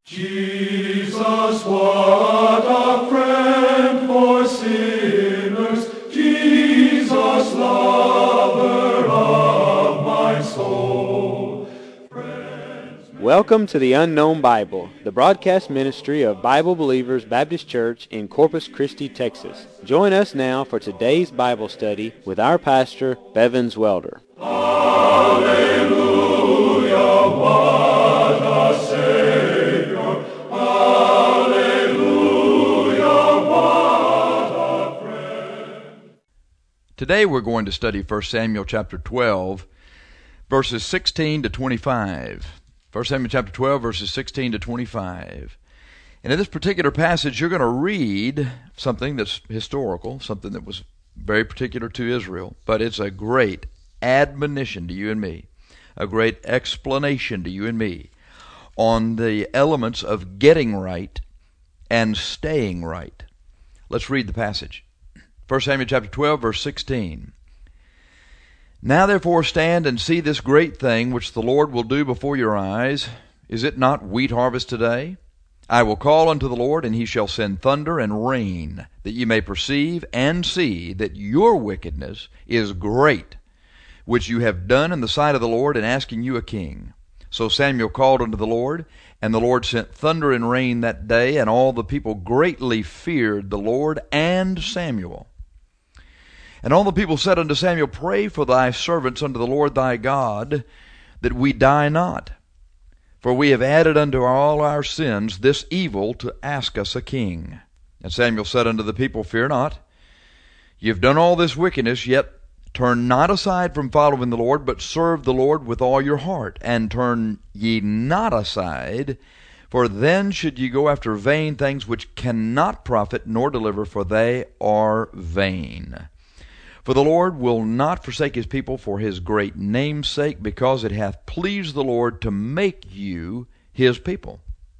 Jesus, what a friend for sinners, Jesus, lover of my soul. Welcome to the Unknown Bible, the broadcast ministry of Bible Believers Baptist Church in Corpus Christi, Texas. Join us now for today's Bible study with our pastor, Bevins Welder. Hallelujah, what a Savior. Hallelujah, what a friend. Today we're going to study 1 Samuel chapter 12, verses 16 to 25. 1 Samuel chapter 12, verses 16 to 25. And in this particular passage, you're going to read something that's historical, something that was very particular to Israel, but it's a great admonition to you and me, a great explanation to you and me on the elements of getting right and staying right. Let's read the passage. 1 Samuel chapter 12, verse 16. Now therefore stand and see this great thing which the Lord will do before your eyes. Is it not wheat harvest today? I will call unto the Lord, and he shall send thunder and rain, that ye may perceive and see that your wickedness is great, which you have done in the sight of the Lord in asking you a king. So Samuel called unto the Lord, and the Lord sent thunder and rain that day, and all the people greatly feared the Lord and Samuel. And all the people said unto Samuel, Pray for thy servants unto the Lord thy God, that we die not. For we have added unto all our sins this evil to ask us a king. And Samuel said unto the people, Fear not. Ye have done all this wickedness, yet turn not aside from following the Lord, but serve the Lord with all your heart. And turn ye not aside, for then should ye go after vain things which cannot profit nor deliver, for they are vain. For the Lord will not forsake his people for his great name's sake, because it hath pleased the Lord to make you his people.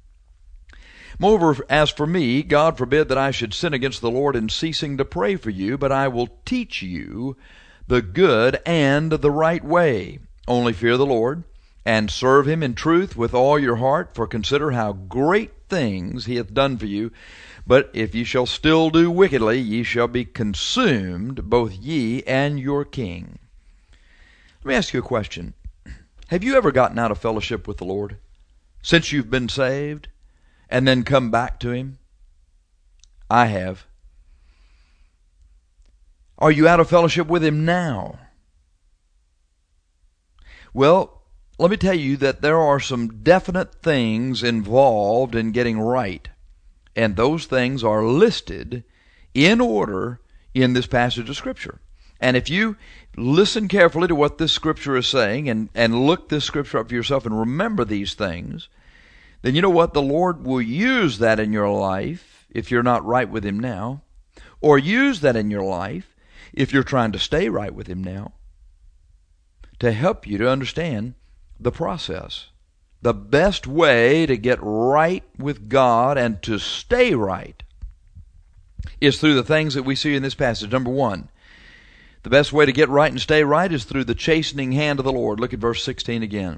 Moreover, as for me, God forbid that I should sin against the Lord in ceasing to pray for you, but I will teach you the good and the right way. Only fear the Lord, and serve him in truth with all your heart, for consider how great things he hath done for you. But if ye shall still do wickedly, ye shall be consumed, both ye and your king. Let me ask you a question. Have you ever gotten out of fellowship with the Lord since you've been saved and then come back to him? I have. Are you out of fellowship with him now? Well, let me tell you that there are some definite things involved in getting right. And those things are listed in order in this passage of Scripture. And if you listen carefully to what this Scripture is saying and look this Scripture up for yourself and remember these things, then you know what? The Lord will use that in your life if you're not right with him now, or use that in your life if you're trying to stay right with him now, to help you to understand the process. The best way to get right with God and to stay right is through the things that we see in this passage. Number one, the best way to get right and stay right is through the chastening hand of the Lord. Look at verse 16 again.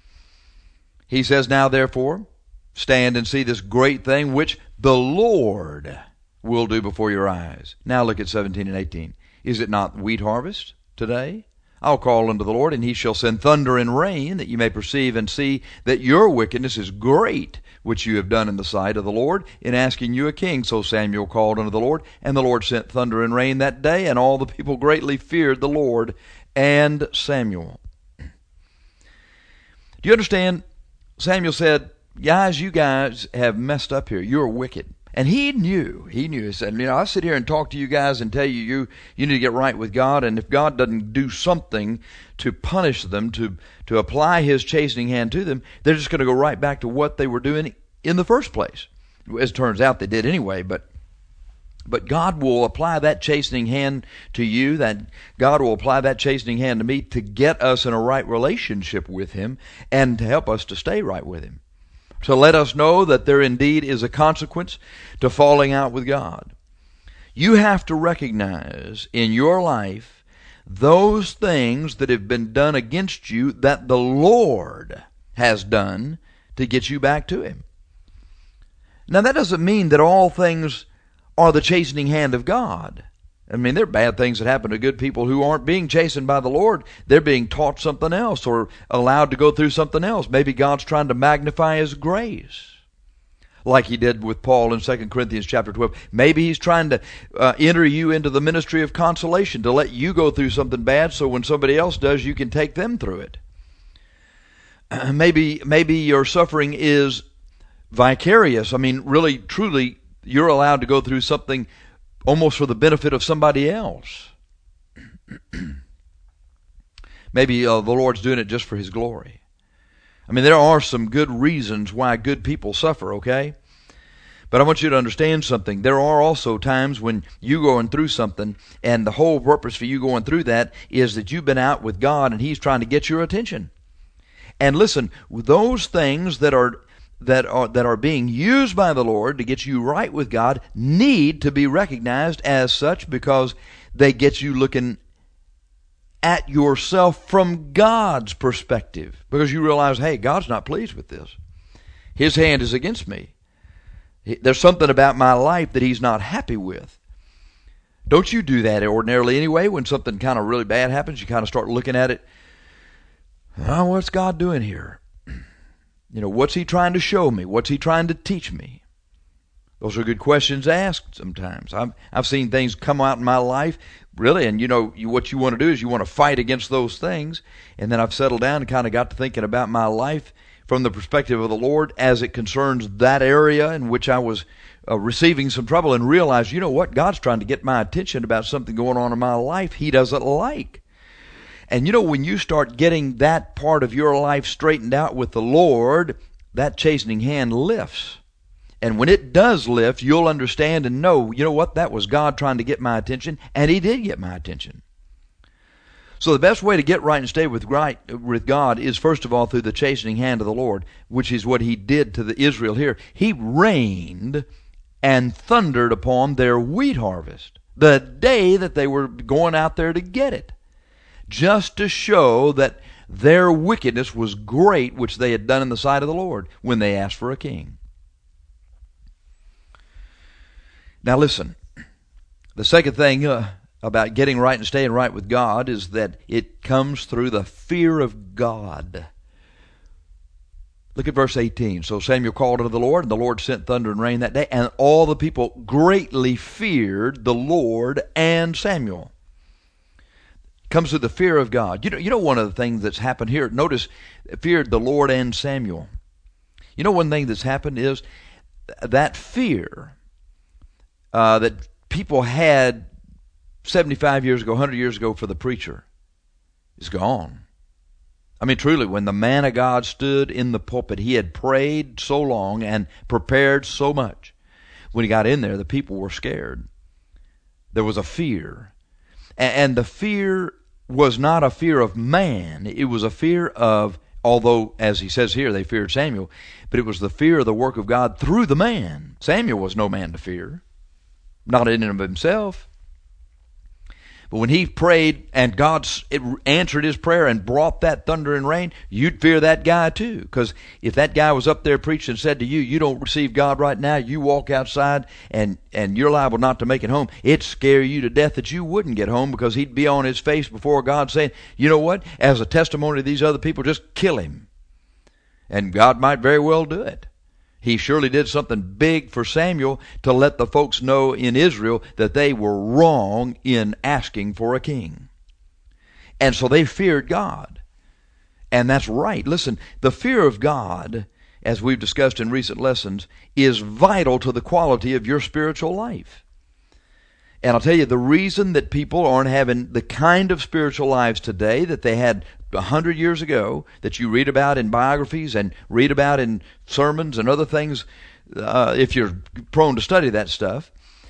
He says, Now therefore, stand and see this great thing which the Lord will do before your eyes. Now look at 17 and 18. Is it not wheat harvest today? I'll call unto the Lord, and he shall send thunder and rain, that you may perceive and see that your wickedness is great, which you have done in the sight of the Lord, in asking you a king. So Samuel called unto the Lord, and the Lord sent thunder and rain that day, and all the people greatly feared the Lord and Samuel. Do you understand? Samuel said, Guys, you guys have messed up here. You're wicked. And he knew. He said, I sit here and talk to you guys and tell you need to get right with God, and if God doesn't do something to punish them, to apply his chastening hand to them, they're just going to go right back to what they were doing in the first place. As it turns out, they did anyway, but God will apply that chastening hand to you, that God will apply that chastening hand to me to get us in a right relationship with him and to help us to stay right with him. To let us know that there indeed is a consequence to falling out with God. You have to recognize in your life those things that have been done against you that the Lord has done to get you back to him. Now, that doesn't mean that all things are the chastening hand of God. I mean, there are bad things that happen to good people who aren't being chastened by the Lord. They're being taught something else or allowed to go through something else. Maybe God's trying to magnify His grace, like He did with Paul in 2 Corinthians chapter 12. Maybe He's trying to enter you into the ministry of consolation, to let you go through something bad so when somebody else does, you can take them through it. Maybe your suffering is vicarious. I mean, really, truly, you're allowed to go through something almost for the benefit of somebody else. Maybe the Lord's doing it just for His glory. I mean, there are some good reasons why good people suffer, okay? But I want you to understand something. There are also times when you're going through something, and the whole purpose for you going through that is that you've been out with God, and He's trying to get your attention. And listen, those things that are being used by the Lord to get you right with God need to be recognized as such, because they get you looking at yourself from God's perspective, because you realize, hey, God's not pleased with this. His hand is against me. There's something about my life that He's not happy with. Don't you do that ordinarily anyway? When something kind of really bad happens, you kind of start looking at it. Oh, what's God doing here? What's He trying to show me? What's He trying to teach me? Those are good questions asked sometimes. I've seen things come out in my life, really, and what you want to do is you want to fight against those things. And then I've settled down and kind of got to thinking about my life from the perspective of the Lord as it concerns that area in which I was receiving some trouble, and realized, you know what? God's trying to get my attention about something going on in my life He doesn't like. And when you start getting that part of your life straightened out with the Lord, that chastening hand lifts. And when it does lift, you'll understand and know, you know what, that was God trying to get my attention, and He did get my attention. So the best way to get right and stay with God is, first of all, through the chastening hand of the Lord, which is what He did to the Israel here. He rained and thundered upon their wheat harvest the day that they were going out there to get it, just to show that their wickedness was great, which they had done in the sight of the Lord when they asked for a king. Now listen, the second thing about getting right and staying right with God is that it comes through the fear of God. Look at verse 18. So Samuel called unto the Lord, and the Lord sent thunder and rain that day, and all the people greatly feared the Lord and Samuel. Comes through the fear of God. You know one of the things that's happened here, notice, feared the Lord and Samuel. One thing that's happened is that fear that people had 75 years ago, 100 years ago for the preacher is gone. I mean, truly, when the man of God stood in the pulpit, he had prayed so long and prepared so much. When he got in there, the people were scared. There was a fear. And the fear was not a fear of man. It was a fear of, although, as he says here, they feared Samuel, but it was the fear of the work of God through the man. Samuel was no man to fear, not in and of himself. But when he prayed and God answered his prayer and brought that thunder and rain, you'd fear that guy too. Because if that guy was up there preaching and said to you, you don't receive God right now, you walk outside and you're liable not to make it home, it'd scare you to death that you wouldn't get home, because he'd be on his face before God saying, you know what, as a testimony to these other people, just kill him. And God might very well do it. He surely did something big for Samuel to let the folks know in Israel that they were wrong in asking for a king. And so they feared God. And that's right. Listen, the fear of God, as we've discussed in recent lessons, is vital to the quality of your spiritual life. And I'll tell you, the reason that people aren't having the kind of spiritual lives today that they had 100 years ago, that you read about in biographies and read about in sermons and other things, if you're prone to study that stuff,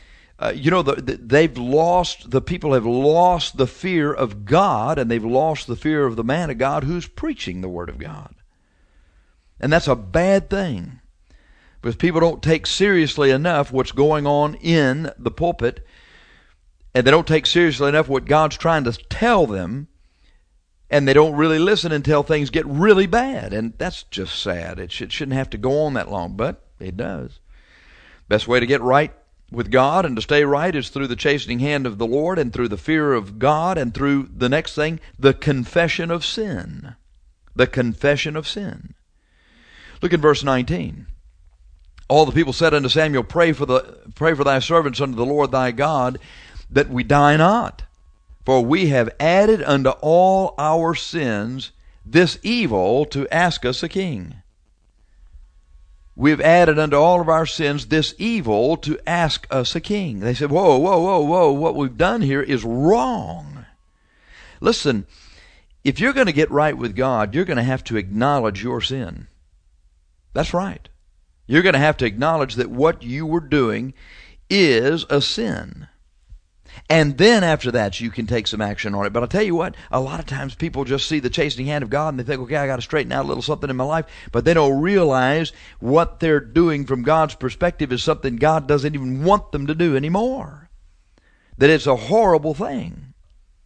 the people have lost the fear of God, and they've lost the fear of the man of God who's preaching the Word of God. And that's a bad thing, because people don't take seriously enough what's going on in the pulpit, and they don't take seriously enough what God's trying to tell them, and they don't really listen until things get really bad. And that's just sad. It shouldn't have to go on that long, but it does. Best way to get right with God and to stay right is through the chastening hand of the Lord and through the fear of God and through the next thing, the confession of sin. The confession of sin. Look at verse 19. All the people said unto Samuel, Pray for thy servants unto the Lord thy God, that we die not. For we have added unto all our sins this evil to ask us a king. We have added unto all of our sins this evil to ask us a king. They said, whoa, what we've done here is wrong. Listen, if you're going to get right with God, you're going to have to acknowledge your sin. That's right. You're going to have to acknowledge that what you were doing is a sin. And then after that, you can take some action on it. But I'll tell you what, a lot of times people just see the chastening hand of God and they think, okay, I got to straighten out a little something in my life. But they don't realize what they're doing from God's perspective is something God doesn't even want them to do anymore. That it's a horrible thing.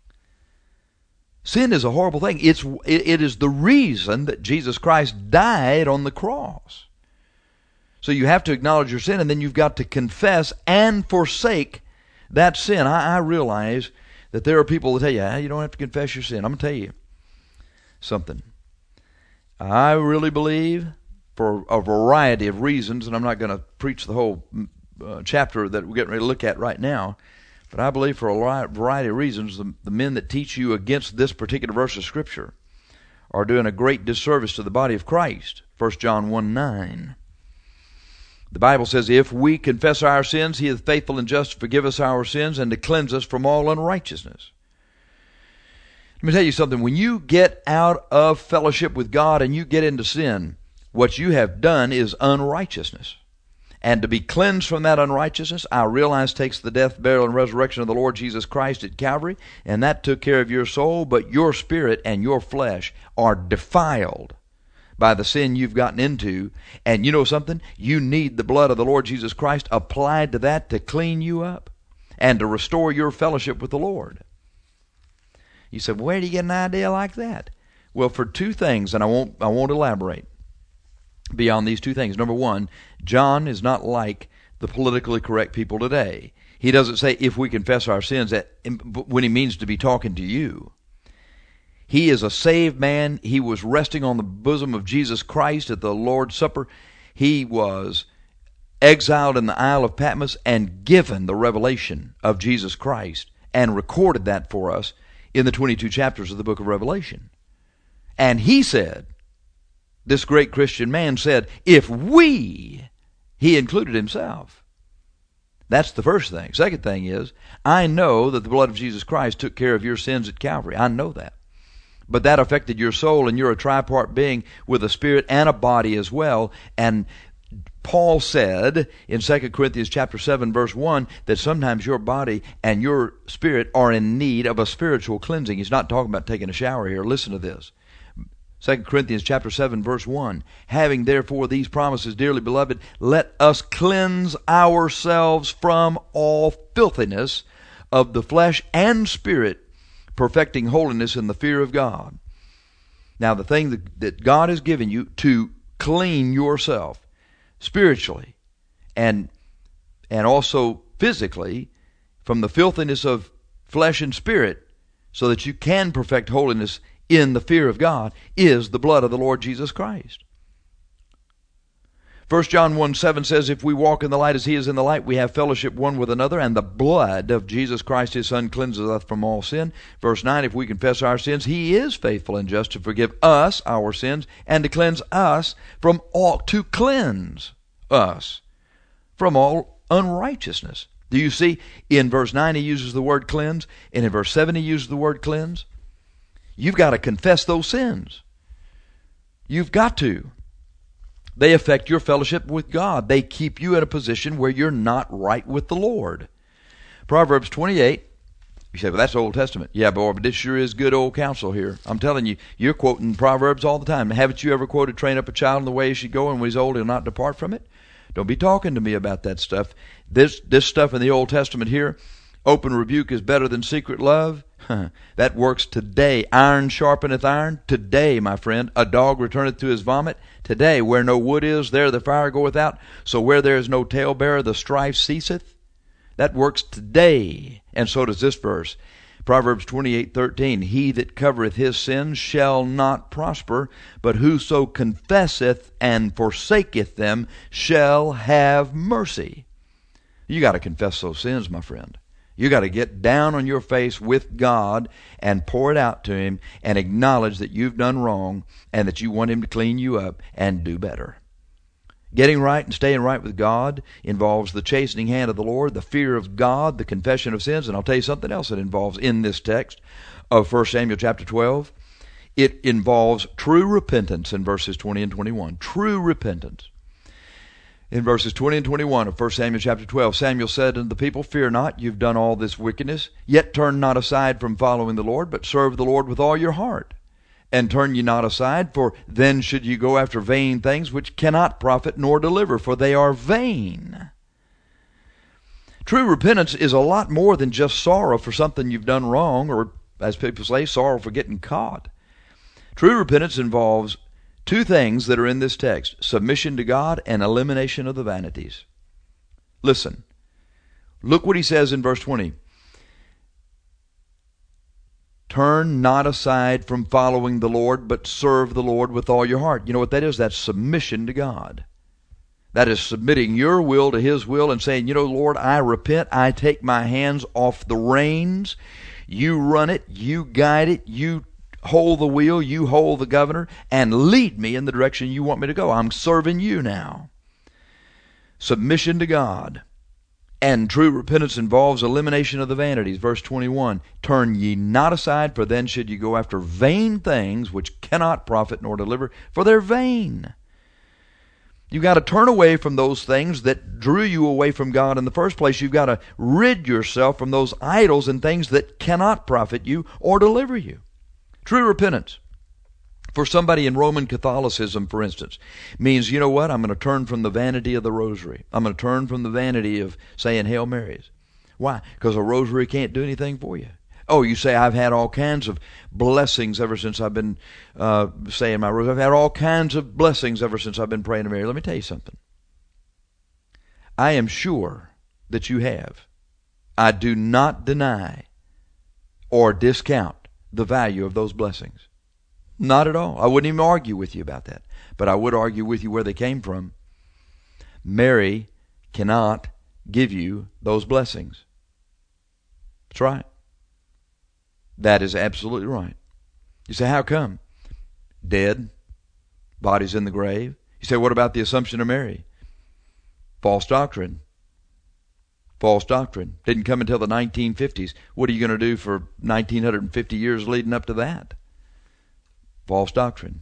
Sin is a horrible thing. It is the reason that Jesus Christ died on the cross. So you have to acknowledge your sin, and then you've got to confess and forsake that sin. I realize that there are people that tell you, you don't have to confess your sin. I'm going to tell you something. I really believe, for a variety of reasons, and I'm not going to preach the whole chapter that we're getting ready to look at right now, but I believe for a variety of reasons, the men that teach you against this particular verse of Scripture are doing a great disservice to the body of Christ. 1 John 1:9. The Bible says, if we confess our sins, He is faithful and just to forgive us our sins and to cleanse us from all unrighteousness. Let me tell you something. When you get out of fellowship with God and you get into sin, what you have done is unrighteousness. And to be cleansed from that unrighteousness, I realize takes the death, burial, and resurrection of the Lord Jesus Christ at Calvary, and that took care of your soul, but your spirit and your flesh are defiled by the sin you've gotten into. And you know something? You need the blood of the Lord Jesus Christ applied to that to clean you up and to restore your fellowship with the Lord. You said, where do you get an idea like that? Well, for two things, and I won't elaborate beyond these two things. Number one, John is not like the politically correct people today. He doesn't say, if we confess our sins, when he means to be talking to you. He is a saved man. He was resting on the bosom of Jesus Christ at the Lord's Supper. He was exiled in the Isle of Patmos and given the revelation of Jesus Christ and recorded that for us in the 22 chapters of the book of Revelation. And he said, this great Christian man said, if we, he included himself. That's the first thing. Second thing is, I know that the blood of Jesus Christ took care of your sins at Calvary. I know that. But that affected your soul, and you're a tripart being with a spirit and a body as well. And Paul said in 2 Corinthians chapter 7, verse 1, that sometimes your body and your spirit are in need of a spiritual cleansing. He's not talking about taking a shower here. Listen to this. 2 Corinthians chapter 7, verse 1, having therefore these promises, dearly beloved, let us cleanse ourselves from all filthiness of the flesh and spirit, perfecting holiness in the fear of God. Now, the thing that God has given you to clean yourself spiritually and also physically from the filthiness of flesh and spirit so that you can perfect holiness in the fear of God is the blood of the Lord Jesus Christ. 1 John 1:7 says, if we walk in the light as He is in the light, we have fellowship one with another, and the blood of Jesus Christ His Son cleanses us from all sin. Verse 9, if we confess our sins, He is faithful and just to forgive us our sins and to cleanse us from all unrighteousness. Do you see? In verse 9 He uses the word cleanse, and in verse 7 He uses the word cleanse. You've got to confess those sins. You've got to. They affect your fellowship with God. They keep you in a position where you're not right with the Lord. Proverbs 28. You say, well, that's Old Testament. Yeah, boy, but this sure is good old counsel here. I'm telling you, you're quoting Proverbs all the time. Haven't you ever quoted, train up a child in the way he should go, and when he's old, he'll not depart from it? Don't be talking to me about that stuff. This stuff in the Old Testament here, open rebuke is better than secret love. That works today. Iron sharpeneth iron. Today, my friend. A dog returneth to his vomit. Today, where no wood is, there the fire goeth out. So where there is no talebearer, the strife ceaseth. That works today. And so does this verse. Proverbs 28:13. He that covereth his sins shall not prosper, but whoso confesseth and forsaketh them shall have mercy. You got to confess those sins, my friend. You got to get down on your face with God and pour it out to Him and acknowledge that you've done wrong and that you want Him to clean you up and do better. Getting right and staying right with God involves the chastening hand of the Lord, the fear of God, the confession of sins. And I'll tell you something else that involves in this text of 1 Samuel chapter 12. It involves true repentance in verses 20 and 21. True repentance. In verses 20 and 21 of 1 Samuel chapter 12, Samuel said unto the people, Fear not, you've done all this wickedness, yet turn not aside from following the Lord, but serve the Lord with all your heart. And turn ye not aside, for then should ye go after vain things which cannot profit nor deliver, for they are vain. True repentance is a lot more than just sorrow for something you've done wrong, or as people say, sorrow for getting caught. True repentance involves two things that are in this text: submission to God and elimination of the vanities. Listen. Look what he says in verse 20. Turn not aside from following the Lord, but serve the Lord with all your heart. You know what that is? That's submission to God. That is submitting your will to His will and saying, Lord, I repent. I take my hands off the reins. You run it. You guide it. You hold the wheel. You hold the governor and lead me in the direction you want me to go. I'm serving you now. Submission to God. And true repentance involves elimination of the vanities. Verse 21, Turn ye not aside, for then should ye go after vain things which cannot profit nor deliver, for they're vain. You've got to turn away from those things that drew you away from God in the first place. You've got to rid yourself from those idols and things that cannot profit you or deliver you. True repentance, for somebody in Roman Catholicism, for instance, means, I'm going to turn from the vanity of the rosary. I'm going to turn from the vanity of saying Hail Marys. Why? Because a rosary can't do anything for you. Oh, you say, I've had all kinds of blessings ever since I've been saying my rosary. I've had all kinds of blessings ever since I've been praying to Mary. Let me tell you something. I am sure that you have. I do not deny or discount the value of those blessings. Not at all. I wouldn't even argue with you about that. But I would argue with you where they came from. Mary cannot give you those blessings. That's right. That is absolutely right. You say, how come? Dead. Body's in the grave. You say, what about the Assumption of Mary? False doctrine. False doctrine. Didn't come until the 1950s. What are you going to do for 1950 years leading up to that? False doctrine.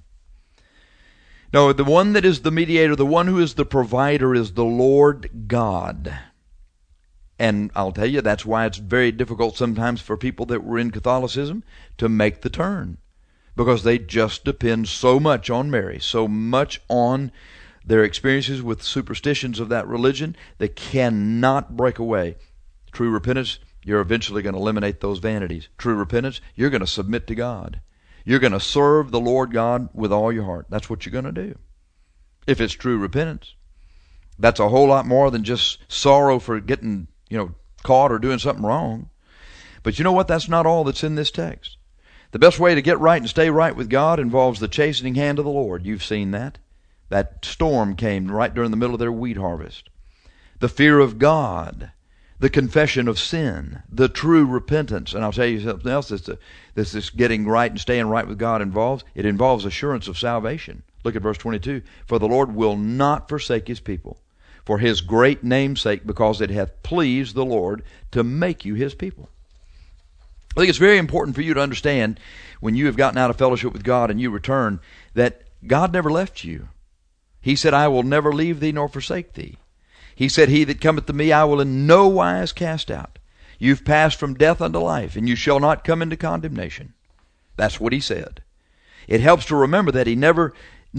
No, the one that is the mediator, the one who is the provider is the Lord God. And I'll tell you, that's why it's very difficult sometimes for people that were in Catholicism to make the turn. Because they just depend so much on Mary, so much on their experiences with superstitions of that religion, they cannot break away. True repentance, you're eventually going to eliminate those vanities. True repentance, you're going to submit to God. You're going to serve the Lord God with all your heart. That's what you're going to do. If it's true repentance. That's a whole lot more than just sorrow for getting, caught or doing something wrong. But you know what? That's not all that's in this text. The best way to get right and stay right with God involves the chastening hand of the Lord. You've seen that. That storm came right during the middle of their wheat harvest. The fear of God. The confession of sin, the true repentance. And I'll tell you something else this getting right and staying right with God involves. It involves assurance of salvation. Look at verse 22. For the Lord will not forsake His people for His great name's sake, because it hath pleased the Lord to make you His people. I think it's very important for you to understand when you have gotten out of fellowship with God and you return that God never left you. He said, I will never leave thee nor forsake thee. He said, He that cometh to me I will in no wise cast out. You've passed from death unto life, and you shall not come into condemnation. That's what He said. It helps to remember that He never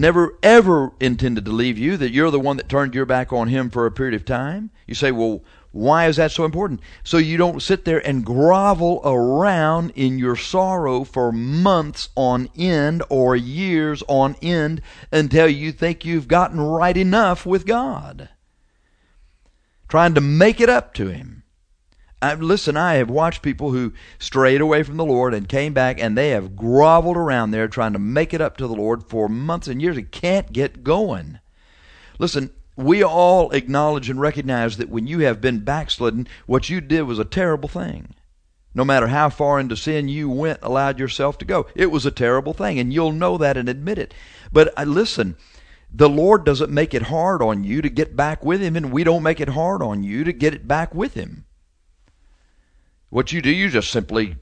ever intended to leave you, that you're the one that turned your back on Him for a period of time. You say, well, Why is that so important? So you don't sit there and grovel around in your sorrow for months on end or years on end until you think you've gotten right enough with God, trying to make it up to Him. Listen, I have watched people who strayed away from the Lord and came back, and they have groveled around there trying to make it up to the Lord for months and years. It can't get going. Listen, we all acknowledge and recognize that when you have been backslidden, what you did was a terrible thing. No matter how far into sin you allowed yourself to go, it was a terrible thing, and you'll know that and admit it. But listen, the Lord doesn't make it hard on you to get back with Him, and we don't make it hard on you to get it back with Him. What you do, you just simply,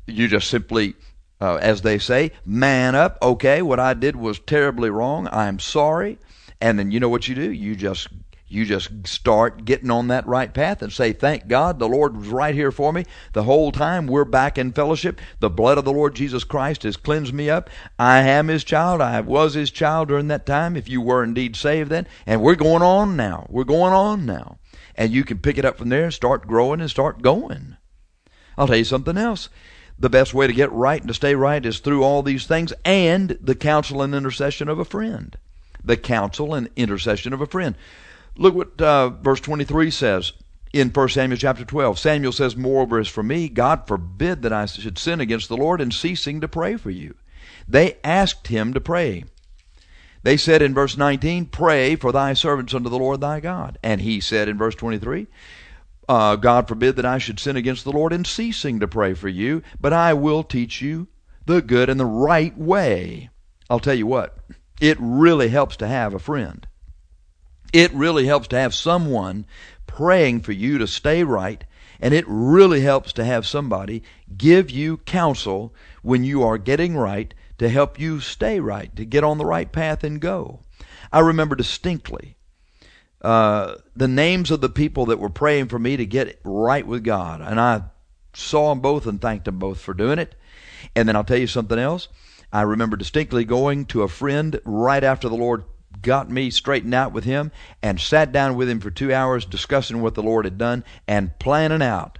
as they say, man up. Okay, what I did was terribly wrong. I'm sorry. And then you know what you do? You just start getting on that right path and say, thank God the Lord was right here for me. The whole time we're back in fellowship. The blood of the Lord Jesus Christ has cleansed me up. I am His child. I was His child during that time, if you were indeed saved then. And we're going on now. We're going on now. And you can pick it up from there and start growing and start going. I'll tell you something else. The best way to get right and to stay right is through all these things and the counsel and intercession of a friend. The counsel and intercession of a friend. Look what verse 23 says in 1 Samuel chapter 12. Samuel says, moreover, as for me, God forbid that I should sin against the Lord in ceasing to pray for you. They asked him to pray. They said in verse 19, pray for thy servants unto the Lord thy God. And he said in verse 23, God forbid that I should sin against the Lord in ceasing to pray for you, but I will teach you the good and the right way. I'll tell you what, it really helps to have a friend. It really helps to have someone praying for you to stay right, and it really helps to have somebody give you counsel when you are getting right to help you stay right, to get on the right path and go. I remember distinctly the names of the people that were praying for me to get right with God. And I saw them both and thanked them both for doing it. And then I'll tell you something else. I remember distinctly going to a friend right after the Lord got me straightened out with him and sat down with him for 2 hours discussing what the Lord had done and trying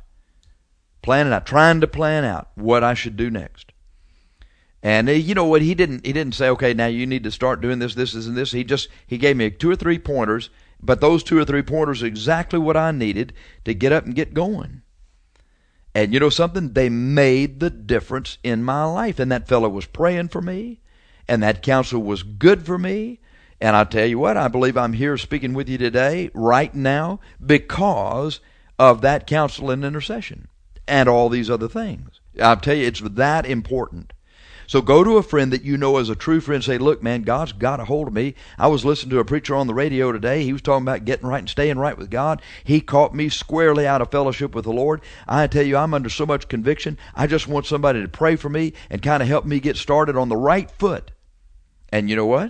to plan out what I should do next. And you know what, he didn't say, okay, now you need to start doing this, and this. He gave me 2 or 3 pointers, but those 2 or 3 pointers are exactly what I needed to get up and get going. And you know something? They made the difference in my life. And that fellow was praying for me, and that counsel was good for me. And I tell you what, I believe I'm here speaking with you today, right now, because of that counsel and intercession and all these other things. I'll tell you, it's that important. So go to a friend that you know as a true friend and say, look, man, God's got a hold of me. I was listening to a preacher on the radio today. He was talking about getting right and staying right with God. He caught me squarely out of fellowship with the Lord. I tell you, I'm under so much conviction. I just want somebody to pray for me and kind of help me get started on the right foot. And you know what?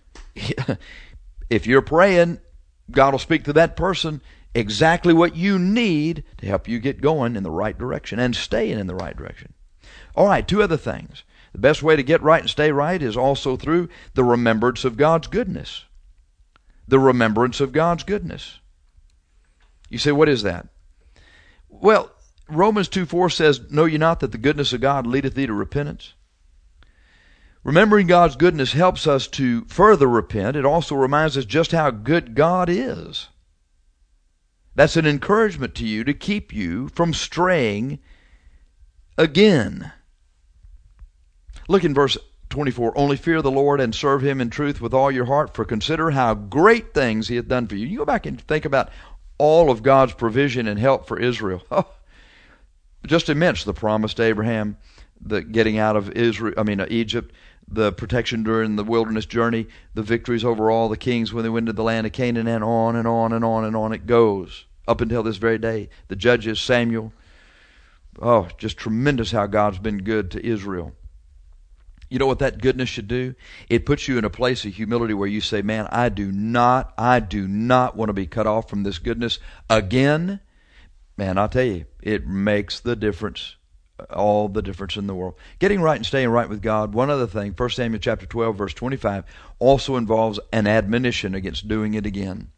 If you're praying, God will speak to that person exactly what you need to help you get going in the right direction and staying in the right direction. All right, 2 other things. The best way to get right and stay right is also through the remembrance of God's goodness. The remembrance of God's goodness. You say, what is that? Well, Romans 2:4 says, know ye not that the goodness of God leadeth thee to repentance? Remembering God's goodness helps us to further repent. It also reminds us just how good God is. That's an encouragement to you to keep you from straying again. Look in verse 24. Only fear the Lord and serve Him in truth with all your heart, for consider how great things He hath done for you. You go back and think about all of God's provision and help for Israel. Oh, just immense. The promise to Abraham, the getting out of Egypt, the protection during the wilderness journey, the victories over all the kings when they went into the land of Canaan, and on and on and on and on it goes up until this very day. The judges, Samuel. Oh, just tremendous how God's been good to Israel. You know what that goodness should do? It puts you in a place of humility where you say, man, I do not want to be cut off from this goodness again. Man, I'll tell you, it makes the difference, all the difference in the world. Getting right and staying right with God, one other thing, 1 Samuel chapter 12, verse 25, also involves an admonition against doing it again.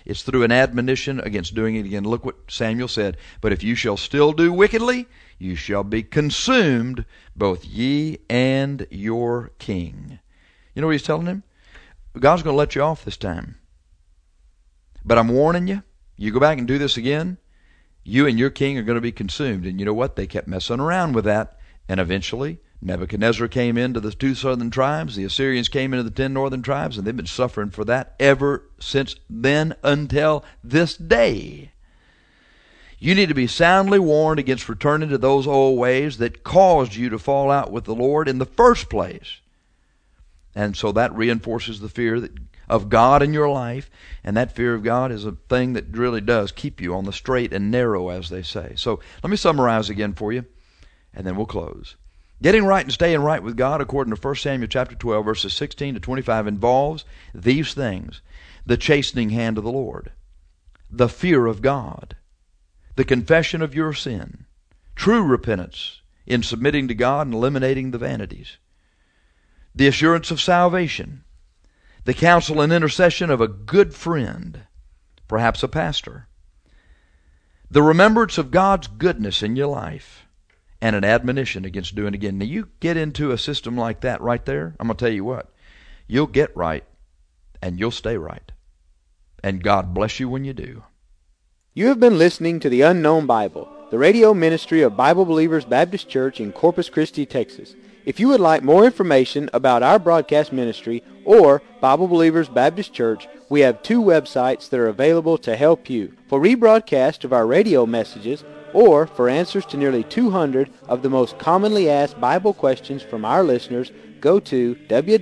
It's through an admonition against doing it again. Look what Samuel said. But if you shall still do wickedly, you shall be consumed, both ye and your king. You know what he's telling him? God's going to let you off this time. But I'm warning you, you go back and do this again, you and your king are going to be consumed. And you know what? They kept messing around with that. And eventually, Nebuchadnezzar came into the 2 southern tribes. The Assyrians came into the 10 northern tribes. And they've been suffering for that ever since then until this day. You need to be soundly warned against returning to those old ways that caused you to fall out with the Lord in the first place. And so that reinforces the fear of God in your life. And that fear of God is a thing that really does keep you on the straight and narrow, as they say. So let me summarize again for you, and then we'll close. Getting right and staying right with God, according to 1 Samuel chapter 12, verses 16 to 25, involves these things: the chastening hand of the Lord, the fear of God, the confession of your sin, true repentance in submitting to God and eliminating the vanities, the assurance of salvation, the counsel and intercession of a good friend, perhaps a pastor, the remembrance of God's goodness in your life, and an admonition against doing it again. Now, you get into a system like that right there, I'm going to tell you what, you'll get right and you'll stay right. And God bless you when you do. You have been listening to The Unknown Bible, the radio ministry of Bible Believers Baptist Church in Corpus Christi, Texas. If you would like more information about our broadcast ministry or Bible Believers Baptist Church, we have 2 websites that are available to help you. For rebroadcast of our radio messages, or for answers to nearly 200 of the most commonly asked Bible questions from our listeners, go to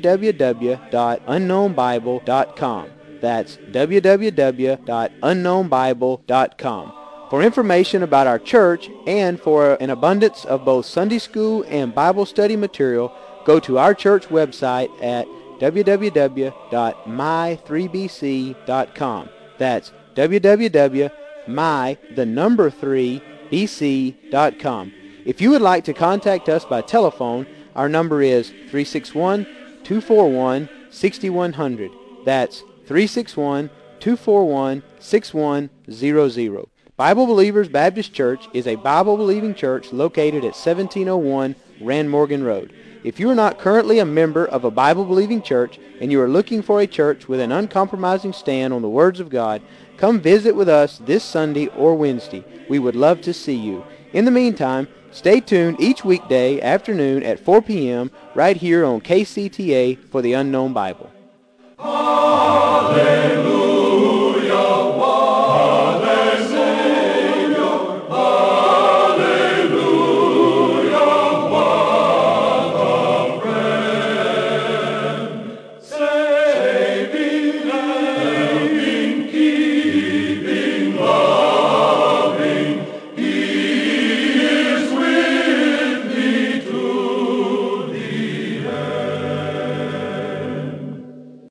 www.unknownbible.com. That's www.unknownbible.com. For information about our church and for an abundance of both Sunday school and Bible study material, go to our church website at www.my3bc.com. That's www.my3bc.com. If you would like to contact us by telephone, our number is 361-241-6100. That's 361-241-6100. Bible Believers Baptist Church is a Bible-believing church located at 1701 Rand Morgan Road. If you are not currently a member of a Bible-believing church and you are looking for a church with an uncompromising stand on the words of God, come visit with us this Sunday or Wednesday. We would love to see you. In the meantime, stay tuned each weekday afternoon at 4 p.m. right here on KCTA for the Unknown Bible.